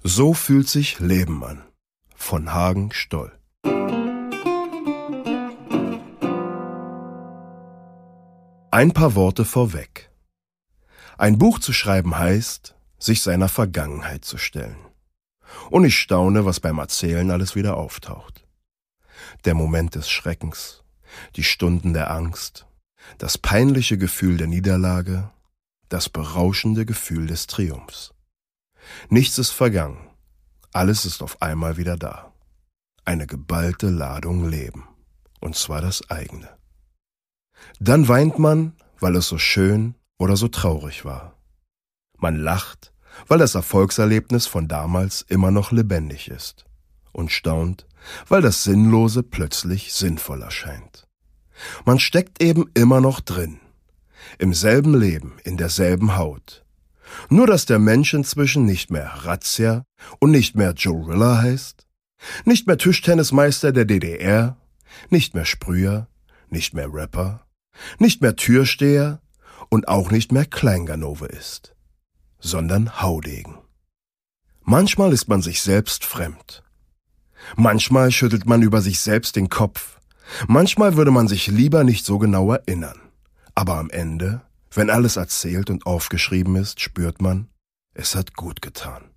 So fühlt sich Leben an. Von Hagen Stoll. Ein paar Worte vorweg. Ein Buch zu schreiben heißt, sich seiner Vergangenheit zu stellen. Und ich staune, was beim Erzählen alles wieder auftaucht. Der Moment des Schreckens, die Stunden der Angst, das peinliche Gefühl der Niederlage, das berauschende Gefühl des Triumphs. Nichts ist vergangen, alles ist auf einmal wieder da. Eine geballte Ladung Leben, und zwar das eigene. Dann weint man, weil es so schön oder so traurig war. Man lacht, weil das Erfolgserlebnis von damals immer noch lebendig ist. Und staunt, weil das Sinnlose plötzlich sinnvoll erscheint. Man steckt eben immer noch drin. Im selben Leben, in derselben Haut. Nur, dass der Mensch inzwischen nicht mehr Razzia und nicht mehr Gorilla heißt, nicht mehr Tischtennismeister der DDR, nicht mehr Sprüher, nicht mehr Rapper, nicht mehr Türsteher und auch nicht mehr Kleinganove ist, sondern Haudegen. Manchmal ist man sich selbst fremd. Manchmal schüttelt man über sich selbst den Kopf. Manchmal würde man sich lieber nicht so genau erinnern. Aber am Ende, wenn alles erzählt und aufgeschrieben ist, spürt man, es hat gut getan.